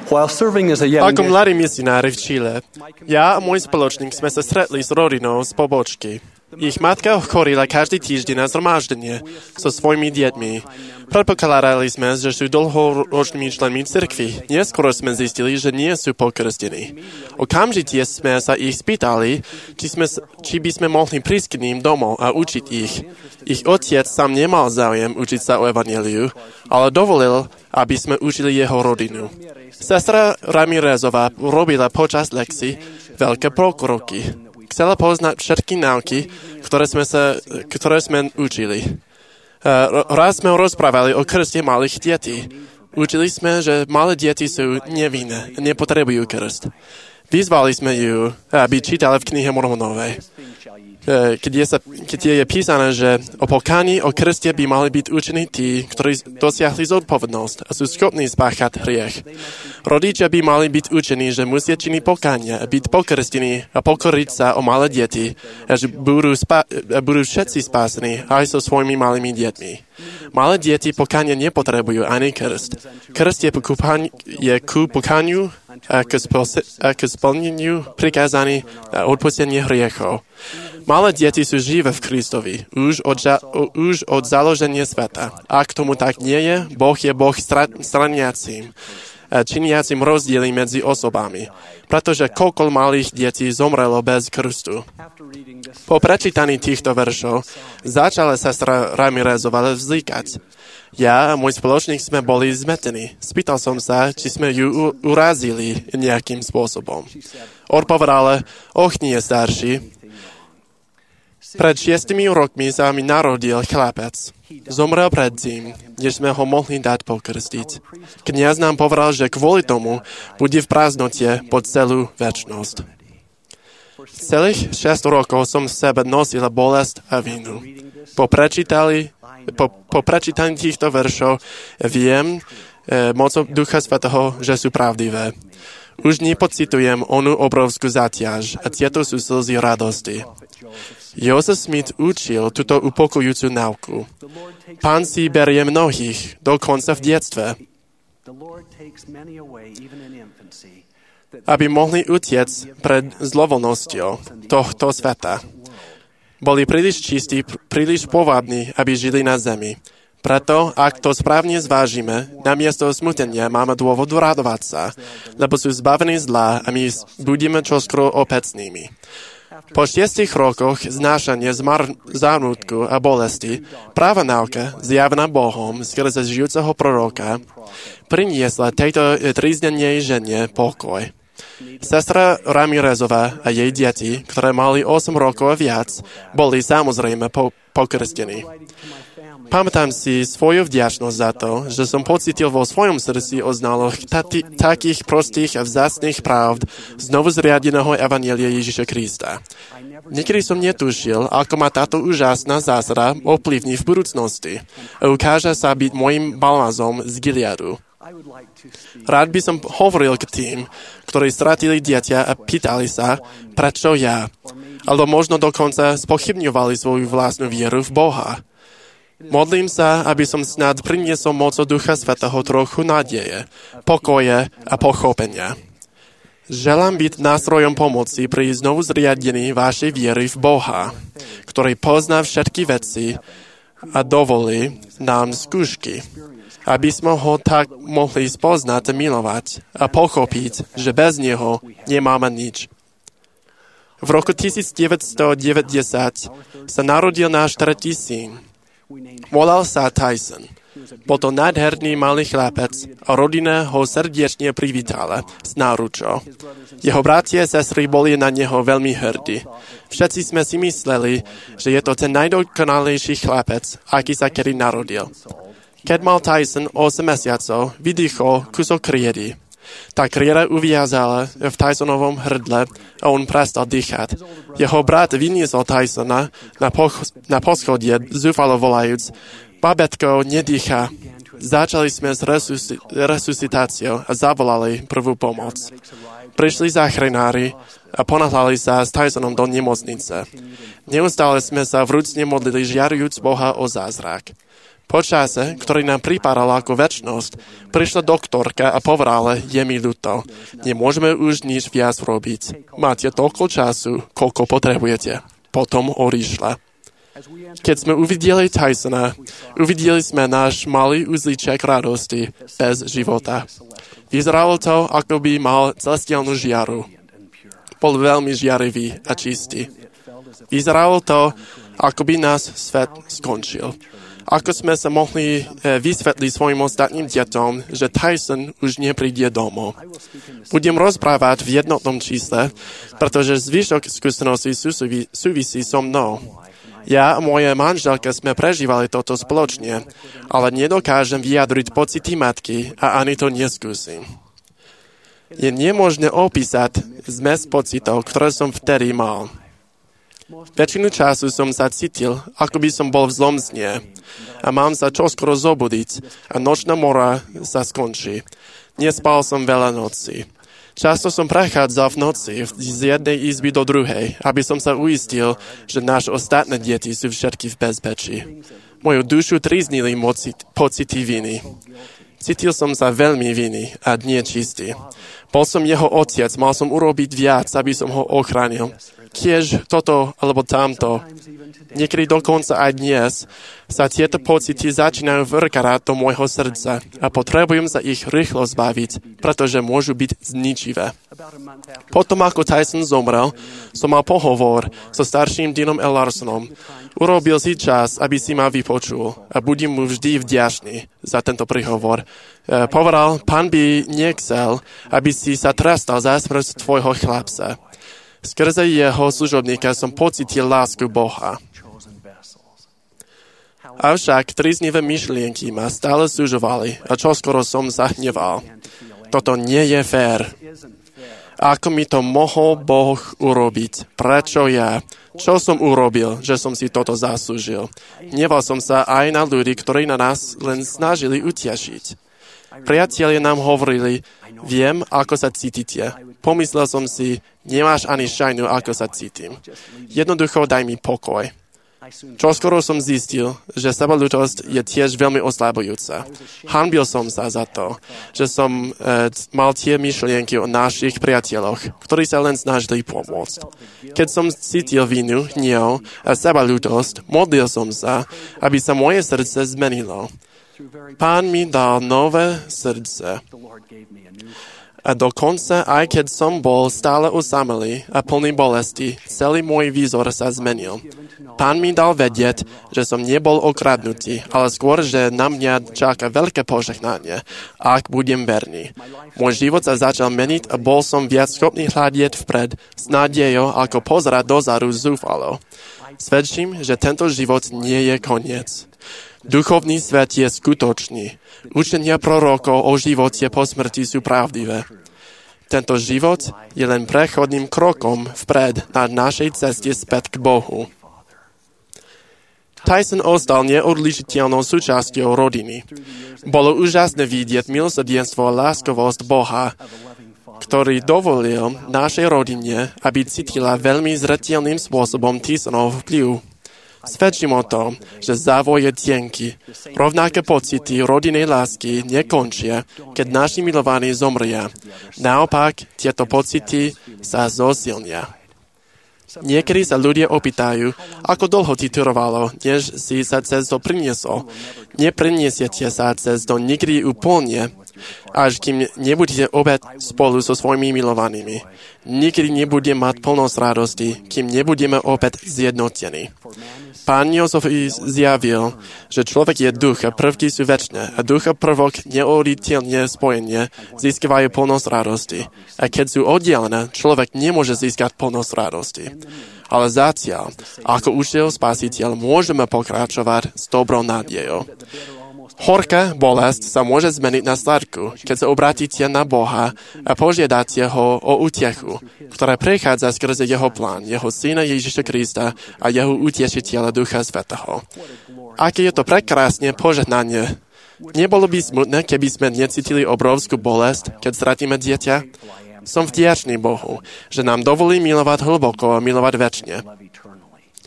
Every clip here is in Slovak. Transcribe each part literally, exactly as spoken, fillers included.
While serving as a young Ako mladí misionári v Čile, ja a môj spoločník sme sa stretli s rodinou z pobočky. Ich matka chorila každý týždeň na zhromaždenie so svojimi deťmi. Predpokladali sme, že sú dlhoročnými členmi cirkvi. Neskôr sme zistili, že nie sú pokrstení. Okamžite sme sa ich spýtali, či, sme, či by sme mohli prísť k ním domov a učiť ich. Ich otec sám nemal záujem učiť sa o evanjeliu, ale dovolil, aby sme učili jeho rodinu. Sestra Ramirezová robila počas lekcií veľké pokroky. Chcela poznať všetky náuky, ktoré sme, sa, ktoré sme učili. Raz sme rozprávali o krste malých detí. Učili sme, že malé deti sú nevinné, nepotrebujú krst. Vyzvali sme ju, aby čítala v knihe Mormonovej. Keď je, sa, keď je písané, že o pokáni, o krste by mali byť učení tí, ktorí dosiahli zodpovednosť a sú schopní spáchať hriech. Rodičia by mali byť učení, že musia činiť pokánia, byť pokrstení a pokoriť sa o malé deti, a že budú, spa- budú všetci spásení aj so svojimi malými deťmi. Malé deti pokánia nepotrebujú ani krst. Krst je, kúpaň, je ku pokániu a k, spose- a k splneniu prikázaní na odpustenie hriechov. Malé deti sú živé v Kristovi, už od, ža- už od založenia sveta. Ak tomu tak nie je, Boh je Boh stra- straniacím, činiacím rozdiely medzi osobami, pretože koľko malých detí zomrelo bez krstu. Po prečítaní týchto veršov začala sestra Ramirezová vzlikať. Ja a môj spoločník sme boli zmetení. Spýtal som sa, či sme ju urazili nejakým spôsobom. Odpovedala, och nie, starší. Pred šiestimi rokmi sa mi narodil chlapec. Zomrel predtým, než sme ho mohli dať pokrstiť. Kňaz nám povedal, že kvôli tomu bude v prázdnote po celú večnosť. Celých šesť rokov som v sebe nosil bolesť a vinu. Po prečítali, po, po prečítaní týchto veršov viem e, mocou Ducha Svätého, že sú pravdivé. Už nepocitujem onú obrovskú záťaž a tieto sú slzy radosti. Joseph Smith učil túto upokojujúcu náuku. Pán si berie mnohých, dokonca v detstve, aby mohli utiec pred zlovoľnosťou tohto sveta. Boli príliš čistí, príliš povabní, aby žili na zemi. Preto, ak to správne zvážime, namiesto smutenia máme dôvod radovať sa, lebo sú zbavení zla a my budeme čoskoro opätnými. Po šiestich rokoch znášania zmar- zármutku a bolesti, práva náuka, zjavená Bohom skrze žijúceho proroka, priniesla tejto trízdenej žene pokoj. Sestra Ramirezová a jej deti, ktoré mali osem rokov a viac, boli samozrejme po- pokrstení. Pamätám si svoju vďačnosť za to, že som pocitil vo svojom srdci o znaloch tati- takých prostých a vzácnych pravd znovu zriadeného evanjelia Ježiša Krista. Niekedy som netušil, ako ma táto úžasná zásada ovplyvní v budúcnosti a ukáže sa byť môjim balmazom z Gileadu. Rád by som hovoril k tým, ktorí stratili dieťa a pýtali sa, prečo ja, alebo možno dokonca spochybňovali svoju vlastnú vieru v Boha. Modlím sa, aby som snad priniesol mocou Ducha Svätého trochu nádeje, pokoje a pochopenia. Želám byť nástrojom pomoci pri znovu zriadení vašej viery v Boha, ktorý pozná všetky veci a dovolí nám skúšky, aby sme ho tak mohli spoznať a milovať a pochopiť, že bez neho nemáme nič. V roku devätnásťstodeväťdesiat sa narodil náš tretí syn. Volal sa Tyson. Bol to nádherný malý chlapec a rodina ho srdečne privítala s náručou. Jeho bratia a sestry boli na neho veľmi hrdí. Všetci sme si mysleli, že je to ten najdokonalejší chlapec, aký sa kedy narodil. Keď mal Tyson osem mesiacov, vydýchol kúsok kriedy. Tá krieda uviazala v Tysonovom hrdle a on prestal dýchať. Jeho brat vyniesol Tysona na, poch- na poschodie, zúfalo volajúc, babetko, nedýcha. Začali sme s resusi- resuscitáciou a zavolali prvú pomoc. Prišli záchranári a ponáhľali sa s Tysonom do nemocnice. Neustále sme sa vrúcne modlili, žiarujúc Boha o zázrak. Po čase, ktorý nám pripadal ako večnosť, prišla doktorka a povedala, je mi ľúto. Nemôžeme už nič viac robiť. Máte toľko času, koľko potrebujete. Potom odišla. Keď sme uvideli Tysona, uvideli sme náš malý uzlíček radosti bez života. Vyzeralo to, ako by mal celestiálnu žiaru. Bol veľmi žiarivý a čistý. Vyzeralo to, ako by nás svet skončil. Ako sme sa mohli vysvetliť svojim ostatným deťom, že Tyson už nepríde domov. Budem rozprávať v jednotnom čísle, pretože zvyšok skúseností súvisí so mnou. Ja a moje manželka sme prežívali toto spoločne, ale nedokážem vyjadriť pocity matky a ani to neskúsim. Je nemožné opísať zmes pocitov, ktoré som vtedy mal. Väčšinu času som sa cítil, ako by som bol v zlom sne a mám sa čoskoro zobudiť a nočná mora sa skončí. Nespal som veľa noci. Často som prechádzal v noci z jednej izby do druhej, aby som sa uistil, že naše ostatné deti sú všetky v bezpečí. Moju dušu tríznili pocity viny. Cítil som sa veľmi viny a nie čistý. Bol som jeho otec, mal som urobiť viac, aby som ho ochránil. Kiež toto alebo tamto. Niekedy dokonca aj dnes sa tieto pocity začínajú vrkať do môjho srdca a potrebujem sa ich rýchlo zbaviť, pretože môžu byť zničivé. Potom, ako Tyson zomrel, som mal pohovor so starším Deanom L. Larsonom. Urobil si čas, aby si ma vypočul a budem mu vždy vďačný za tento príhovor. E, povedal, pán by nechcel, aby si sa trestal za smrť tvojho chlapca. Skrze jeho služobníka som pocítil lásku Boha. Avšak tríznivé myšlienky ma stále súžovali a čoskoro som sa hneval. Toto nie je fér. Ako mi to mohol Boh urobiť? Prečo ja? Čo som urobil, že som si toto zaslúžil? Hneval som sa aj na ľudí, ktorí na nás len snažili utiašiť. Priatelia nám hovorili, viem, ako sa cítite. Pomyslel som si, nemáš ani šajnu, ako sa cítim. Jednoducho daj mi pokoj. Čoskoro som zistil, že sebaľútosť je tiež veľmi oslabujúca. Hanbil som sa za to, že som e, mal tie myšlienky o našich priateľoch, ktorí sa len snažili pomôcť. Keď som cítil vinu, hnev a sebaľútosť, modlil som sa, aby sa moje srdce zmenilo. Pán mi dal nové srdce. A dokonca, aj keď som bol stále osamelý a plný bolesti, celý môj výzor sa zmenil. Pán mi dal vedieť, že som nebol okradnutý, ale skôr, že na mňa čaká veľké požehnanie, ak budem verný. Môj život sa začal meniť a bol som viac schopný hľadieť vpred s nádejou, ako pozerať dozadu zúfalo. Svedčím, že tento život nie je koniec. Duchovný svet je skutočný. Učenia prorokov o živote po smrti sú pravdivé. Tento život je len prechodným krokom vpred na našej ceste späť k Bohu. Tyson ostal neodlišiteľnou súčasťou rodiny. Bolo úžasné vidieť milosrdenstvo a láskovosť Boha, ktorý dovolil našej rodine, aby cítila veľmi zreteľným spôsobom Tysonov vplyv. Svedčím o tom, že závoj je tenký. Rovnaké pocity rodinnej lásky nekončia, keď naši milovaní zomria. Naopak, tieto pocity sa zosilnia. Niekedy sa ľudia opýtajú, ako dlho ti trvalo, než si sa cez to priniesol. Nepriniesiete sa cez to nikdy úplne, až kým nebudete opäť spolu so svojimi milovanými. Nikdy nebudem mať plnosť radosti, kým nebudeme opäť zjednotení. Pán Jozef zjavil, že človek je duch a prvky sú večné a duch a prvok neoddeliteľne spojenie získavajú plnosť radosti. A keď sú oddelené, človek nemôže získať plnosť radosti. Ale zatiaľ, ako ušiel Spasiteľ, môžeme pokračovať s dobrou nádejou. Horká bolesť sa môže zmeniť na sladkú, keď sa obratíte na Boha a požiadate ho o útechu, ktorá prechádza skrze jeho plán, jeho syna Ježiša Krista a jeho utešiteľa Ducha Svätého. Aké je to prekrásne požehnanie. Nebolo by smutné, keby sme necítili obrovskú bolesť, keď stratíme dieťa? Som vďačný Bohu, že nám dovolí milovať hlboko a milovať večne.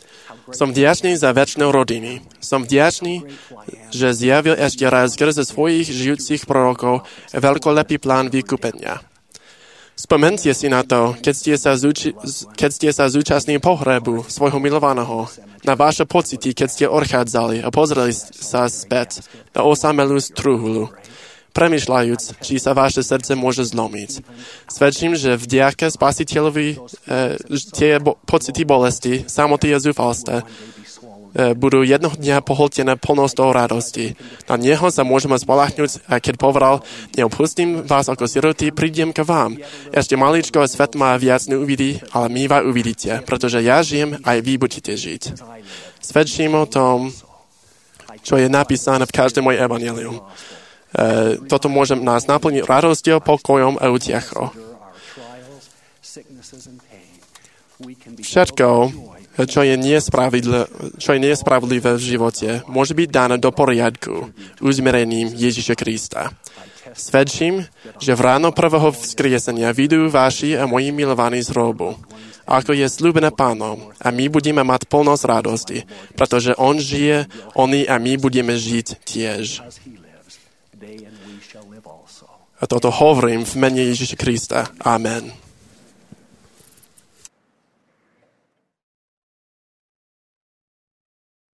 Som vďačný za večné rodiny. Som vďačný, že zjavil ešte raz skrze svojich žijúcich prorokov veľkolepý plán vykúpenia. Spomente si na to, keď ste sa, zúči- keď ste sa zúčastnili pohrebu svojho milovaného, na vaše pocity, keď ste odchádzali a pozreli sa späť na osamelú truhlu, premýšľajúc, či sa vaše srdce môže zlomiť. Svedčím, že vďaka Spasiteľovi e, tie bo- pocity bolesti, samoty a zúfalstva e, budú jednoho dňa pohltené plnosťou radosti. Na Neho sa môžeme spoľahnúť, a keď povedal, neopustím vás ako siroty, prídem k vám. Ešte maličko a svet ma viac neuvidí, ale my vás uvidíte, pretože ja žijem, aj vy budete žiť. Svedčím o tom, čo je napísané v každom mojom evanjeliu. Uh, toto môže nás naplniť radosťou, pokojom a utiechou. Všetko, čo je nespravodlivé, čo je nespravodlivé v živote, môže byť dané do poriadku uzmerením Ježiša Krista. Svedčím, že v ráno prvého vzkriesenia vidú vaši a moji milovaní z hrobu, ako je sľúbené Pánom, a my budeme mať plnosť radosti, pretože On žije, oni a my budeme žiť tiež. A toto hovorím v mene Ježiša Krista. Amen.